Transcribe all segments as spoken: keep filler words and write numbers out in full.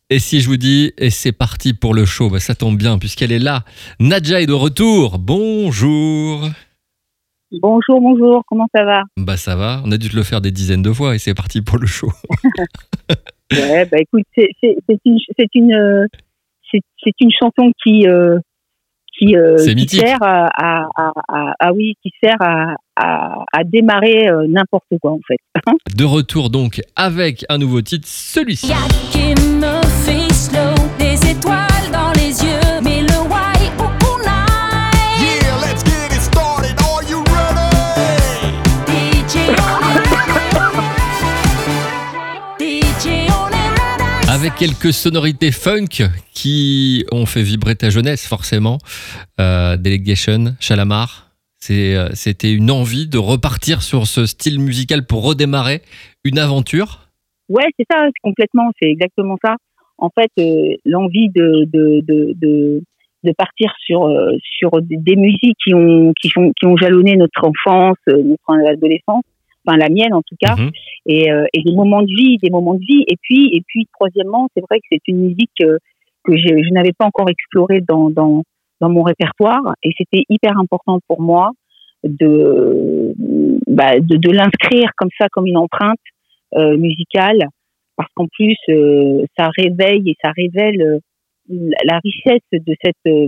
Et si je vous dis, et c'est parti pour le show, bah ça tombe bien puisqu'elle est là. Nadja est de retour. Bonjour. Bonjour, bonjour, comment ça va? Bah ça va, on a dû te le faire des dizaines de fois et c'est parti pour le show. Ouais, bah écoute, c'est, c'est, c'est une, c'est une, euh, c'est, c'est une chanson qui, euh, qui, euh, C'est qui mythique. sert à, à, à, à, à- oui, qui sert à, à, à démarrer euh, n'importe quoi en fait. De retour donc avec un nouveau titre, celui-ci. Y'a qui me fait slow, des étoiles dans les yeux, mais le why ou ou night. Yeah, let's get it started. Are you ready? D J on est ready. D J on est ready. Avec quelques sonorités funk qui ont fait vibrer ta jeunesse forcément. Euh, Delegation, Shalamar. C'est, euh, c'était une envie de repartir sur ce style musical pour redémarrer une aventure. Ouais, c'est ça, c'est complètement, c'est exactement ça. En fait, euh, l'envie de, de, de, de, de partir sur, euh, sur des des musiques qui ont, qui ont, qui ont jalonné notre enfance, euh, notre adolescence, enfin la mienne en tout cas. Mhm. et, euh, et des moments de vie, des moments de vie. Et puis, et puis troisièmement, c'est vrai que c'est une musique euh, que je, je n'avais pas encore explorée dans, dans, dans mon répertoire, et c'était hyper important pour moi de, bah, de, de l'inscrire comme ça, comme une empreinte euh, musicale, parce qu'en plus, euh, ça réveille et ça révèle euh, la la richesse de cette euh,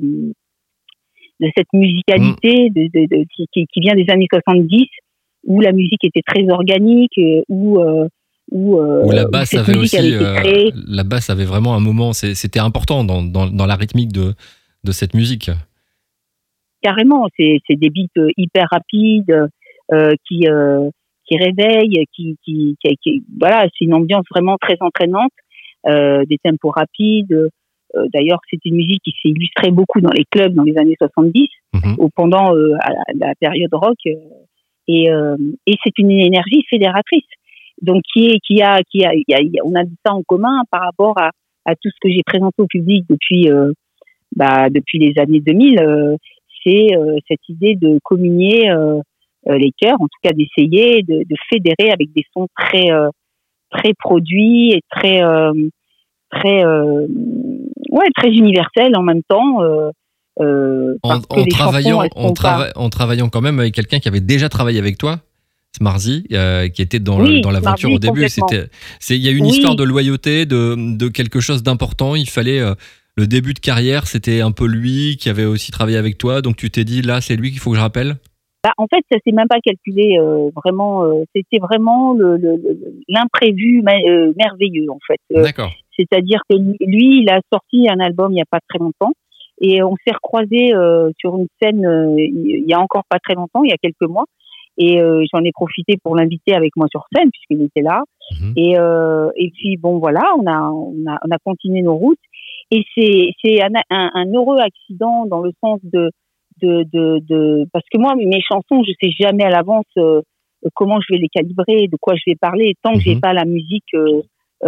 de cette musicalité de, de, de, qui, qui qui vient des années soixante-dix, où la musique était très organique, euh, où euh, où, euh, Où la où basse cette avait musique aussi, avait été euh, créée. la basse avait vraiment un moment, c'est- c'était important dans, dans, dans la rythmique de, de cette musique. Carrément, c'est c'est des beats euh, hyper rapides euh, qui euh, qui réveillent, qui qui, qui, qui- voilà, c'est une ambiance vraiment très entraînante, euh, des tempos rapides. Euh, D'ailleurs, c'est une musique qui s'est illustrée beaucoup dans les clubs dans les années soixante-dix, Mhm. ou pendant euh, à la, la période rock, euh, et euh, et c'est une énergie fédératrice. Donc qui est qui a qui a, il y a- il y a- on a ça en commun par rapport à à tout ce que j'ai présenté au public depuis euh, bah depuis les années deux mille. euh, c'est euh, cette idée de communier euh, euh, les cœurs, en tout cas d'essayer de, de fédérer avec des sons très euh, très produits et très euh, très euh, ouais très universels en même temps, euh, euh, En, parce que en les travaillant, chansons elles en, sont pas. trava- en travaillant quand même avec quelqu'un qui avait déjà travaillé avec toi, Smarzi, euh, qui était dans, le- Oui, dans l'aventure au Mardi, début. complètement. C'était, c'est, il y a une histoire Oui, de loyauté, de, de quelque chose d'important. Il fallait euh, le début de carrière, c'était un peu lui qui avait aussi travaillé avec toi. Donc tu t'es dit là, c'est lui qu'il faut que je rappelle. bah, en fait, ça s'est même pas calculé euh, vraiment. euh, c'était vraiment le, le- le- l'imprévu ma- euh, merveilleux en fait. Euh, D'accord. C'est-à-dire que lui, lui, il a sorti un album il y a pas très longtemps, et on s'est recroisés euh, sur une scène euh, il y a encore pas très longtemps, il y a quelques mois, et euh, j'en ai profité pour l'inviter avec moi sur scène puisqu'il était là. Mhm. Et euh, et puis bon voilà, on a on a on a continué nos routes, et c'est c'est un, un, un heureux accident dans le sens de de de de parce que moi mes chansons, je sais jamais à l'avance euh, comment je vais les calibrer, de quoi je vais parler, tant que j'ai Mhm. pas la musique euh,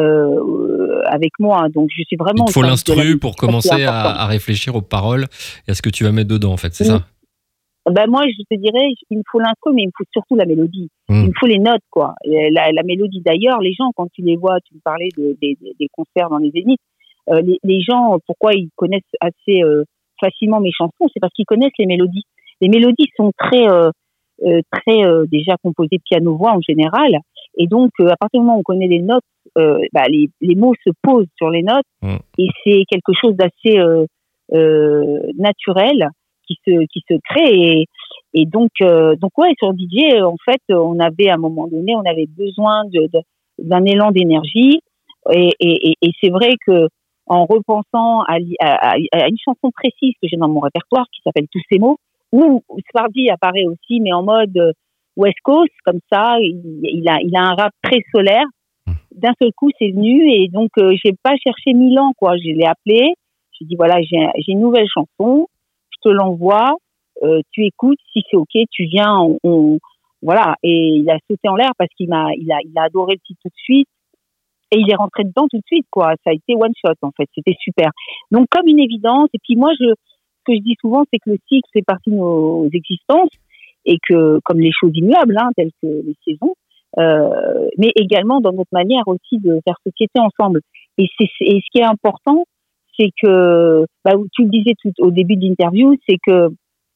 euh, avec moi. Donc je suis Il vraiment te au faut service de la l'instru musique, pour ça, c'est commencer à, important. à réfléchir aux paroles et à ce que tu vas mettre dedans, en fait, c'est Mm. ça. Ben moi je te dirais, il me faut l'instru, mais il me faut surtout la mélodie. Mm. Il me faut les notes, quoi. Et La, la mélodie d'ailleurs, les gens quand tu les vois, tu me parlais de, des des- des concerts dans les zéniths, euh, les, les gens, pourquoi ils connaissent assez euh, facilement mes chansons, c'est parce qu'ils connaissent les mélodies. Les mélodies sont très euh, euh, très euh, déjà composées piano-voix en général, et donc euh, à partir du moment où on connaît les notes, euh, bah, les, les mots se posent sur les notes, Mm. et c'est quelque chose d'assez euh, euh, naturel qui se qui se crée. Et, et donc euh, donc ouais, sur D J, euh, en fait, on avait à un moment donné, on avait besoin de, de- d'un élan d'énergie, et, et, et, et c'est vrai que en repensant à, li- à, à- à une chanson précise que j'ai dans mon répertoire qui s'appelle Tous ces mots, où Spardy apparaît aussi, mais en mode euh, West Coast, comme ça, il, il a il a un rap très solaire. D'un seul coup, c'est venu, et donc euh, j'ai pas cherché mille ans, quoi. Je l'ai appelé, j'ai dit voilà, j'ai j'ai une nouvelle chanson, je te l'envoie, euh, tu écoutes, si c'est ok, tu viens, on, on- voilà. Et il a sauté en l'air parce qu'il m'a, il a, il a adoré le titre tout de suite, et il est rentré dedans tout de suite, quoi. Ça a été one shot, en fait, c'était super. Donc comme une évidence. Et puis moi, je, ce que je dis souvent, c'est que le cycle fait partie de nos existences, et que comme les choses immuables, hein, telles que les saisons, euh, mais également dans notre manière aussi de faire société ensemble. et, c'est, et ce qui est important, c'est que, bah, tu le disais tout au début de l'interview, c'est que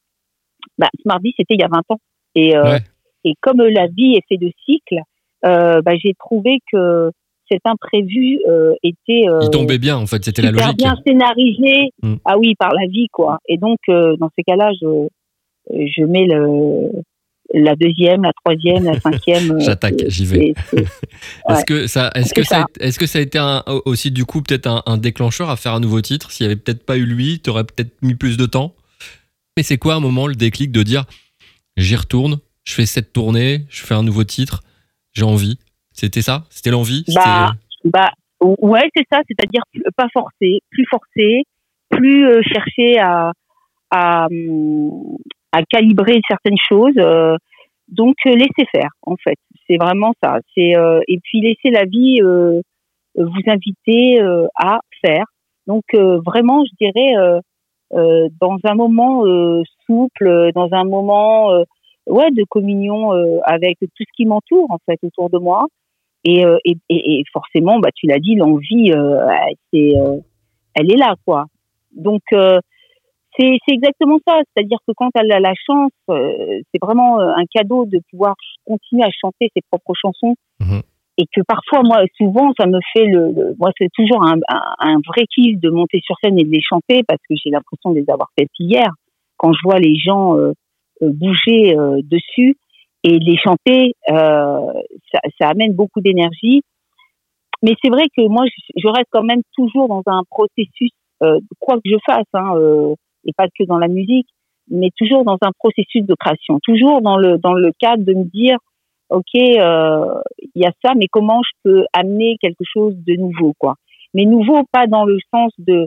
bah, Smartbee, c'était il y a vingt ans. Et, euh, Ouais. et comme la vie est faite de cycles, euh, bah, j'ai trouvé que cet imprévu euh, était euh, Il tombait bien, en fait, c'était la super logique. bien scénarisé. Mm. Ah oui, par la vie, quoi. Et donc, euh, dans ces cas-là, je, je mets le, la deuxième, la troisième, la cinquième. euh, J'attaque, c'est- j'y vais. c'est- c'est- Est-ce Ouais. que ça, est-ce C'est que ça, ça. a- est-ce que ça a été un- aussi du coup peut-être un, un déclencheur à faire un nouveau titre? S'il y avait peut-être pas eu lui, tu aurais peut-être mis plus de temps. Mais c'est quoi un moment le déclic de dire j'y retourne, je fais cette tournée, je fais un nouveau titre, j'ai envie. C'était ça? C'était l'envie? Bah, C'était- bah, ouais, c'est ça. C'est-à-dire plus- pas forcer, plus forcer, plus euh, chercher à, à, hum, à calibrer certaines choses. euh, donc euh, laisser faire, en fait. C'est vraiment ça. C'est euh, et puis laisser la vie euh, vous inviter euh, à faire. Donc euh, vraiment, je dirais euh, euh, dans un moment euh, souple, dans un moment euh, ouais de communion euh, avec tout ce qui m'entoure en fait autour de moi. Et, euh, et, et, et forcément, bah tu l'as dit, l'envie, euh, c'est, euh, elle est là quoi. Donc euh, c'est, c'est exactement ça. C'est-à-dire que quand elle a la chance, euh, c'est vraiment euh, un cadeau de pouvoir continuer à chanter ses propres chansons. Mhm. Et que parfois, moi, souvent, ça me fait le, le moi, c'est toujours un, un, un vrai kiff de monter sur scène et de les chanter parce que j'ai l'impression de les avoir faites hier. Quand je vois les gens euh, euh, bouger euh, dessus et les chanter, euh, ça, ça amène beaucoup d'énergie. Mais c'est vrai que moi, je, je reste quand même toujours dans un processus, euh, quoi que je fasse, hein, euh, et pas que dans la musique, mais toujours dans un processus de création, toujours dans le dans le cadre de me dire ok, il euh, y a ça, mais comment je peux amener quelque chose de nouveau, quoi. Mais nouveau, pas dans le sens de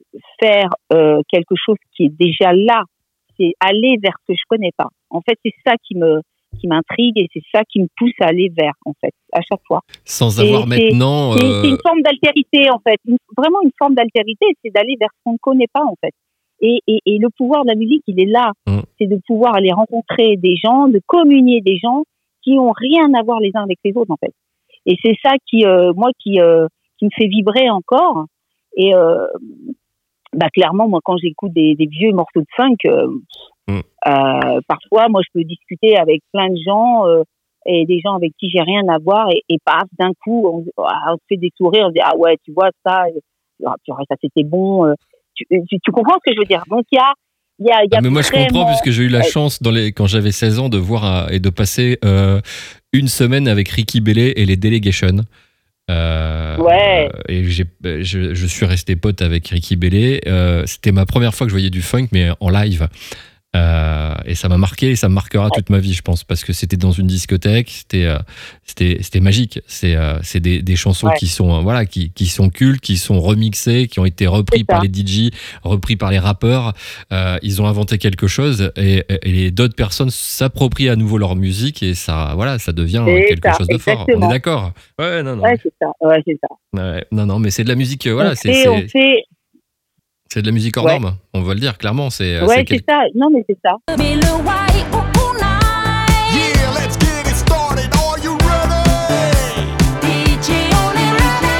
faire euh, quelque chose qui est déjà là, c'est aller vers ce que je connais pas. En fait, c'est ça qui me qui m'intrigue et c'est ça qui me pousse à aller vers, en fait, à chaque fois. Sans Et avoir c'est- maintenant. C'est, euh, c'est une forme d'altérité, en fait. Une- vraiment une forme d'altérité, c'est d'aller vers ce qu'on ne connaît pas, en fait. Et, et, et le pouvoir de la musique, il est là. Mm. C'est de pouvoir aller rencontrer des gens, de communier des gens qui ont rien à voir les uns avec les autres, en fait. Et c'est ça qui, euh, moi, qui, euh, qui me fait vibrer encore. Et euh, bah, clairement, moi, quand j'écoute des, des vieux morceaux de funk, euh, Mm. euh, parfois, moi, je peux discuter avec plein de gens euh, et des gens avec qui j'ai rien à voir. Et, et paf, d'un coup, on, on se fait des sourires, on se dit ah ouais, tu vois ça, ah, purée, ça c'était bon. euh, Tu, tu, tu comprends ce que je veux dire? Donc il y a, il y a, il y a Ah, mais moi je comprends vraiment- puisque j'ai eu la Ouais. chance dans les, quand j'avais seize ans de voir euh, et de passer euh, une semaine avec Ricky Bellé et les Delegation. Euh, Ouais. Et j'ai, je, je suis resté pote avec Ricky Bellé. Euh, c'était ma première fois que je voyais du funk, mais en live. Euh, et ça m'a marqué et ça me marquera toute ma vie, je pense, parce que c'était dans une discothèque, c'était, euh, c'était, c'était magique. C'est, euh, c'est des, des chansons Ouais. qui sont, euh, voilà, qui, qui sont cultes, qui sont remixées, qui ont été repris C'est par ça. les D J, repris par les rappeurs. Euh, ils ont inventé quelque chose et, et d'autres personnes s'approprient à nouveau leur musique et ça, voilà, ça devient C'est quelque ça, chose de fort. On exactement. est d'accord? Ouais, non, non. Ouais, c'est ça. Ouais, c'est ça. Ouais, non, non, mais c'est de la musique, euh, voilà, on c'est, fait, on c'est, fait. c'est de la musique hors Ouais. norme. On va le dire clairement. C'est, euh, Ouais, c'est c'est quel- ça. Non, mais c'est ça. Mais le why ou ou night. Yeah, let's get it started. Are you ready? D J, on est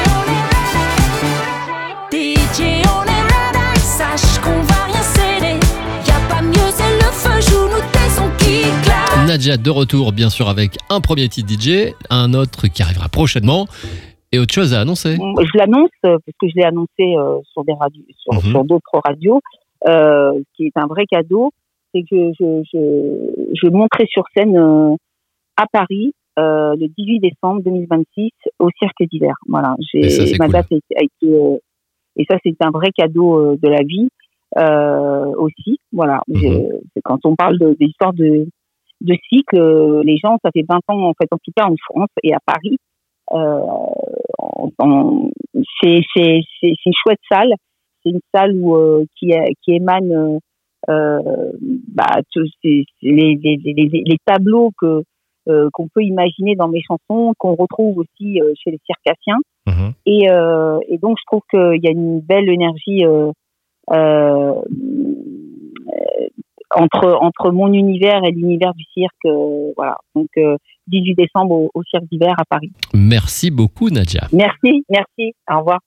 ready. D J, on est ready. Sache qu'on va rien céder. Y'a pas mieux, c'est le feu. Joue-nous tes sons qui claquent. Nadia de retour, bien sûr, avec un premier titre D J, un autre qui arrivera prochainement et autre chose à annoncer. Je l'annonce euh, parce que je l'ai annoncé euh, sur des radios, sur, Mhm. sur d'autres radios. Euh, ce qui est un vrai cadeau, c'est que je, je, je montrerai sur scène euh, à Paris euh, le dix-huit décembre deux mille vingt-six au Cirque d'hiver. Voilà, j'ai Et ça, c'est ma cool. date a été, a été, euh, et ça c'est un vrai cadeau euh, de la vie euh, aussi. Voilà, Mhm. Je- c'est quand on parle de d'histoire de de cycle, euh, les gens, ça fait vingt ans en fait, en tout cas en France et à Paris. Euh, en- en- c'est, c'est, c'est, c'est une chouette salle. C'est une salle où, euh, qui, qui émane euh, euh, bah, tous ces- les, les, les, les, les tableaux que, euh, qu'on peut imaginer dans mes chansons, qu'on retrouve aussi euh, chez les circassiens. Mhm. Et, euh, et donc, je trouve qu'il y a une belle énergie euh, euh, entre, entre mon univers et l'univers du cirque. Euh, voilà. Donc, euh, dix-huit décembre au, au Cirque d'hiver à Paris. Merci beaucoup, Nadia. Merci, merci. Au revoir.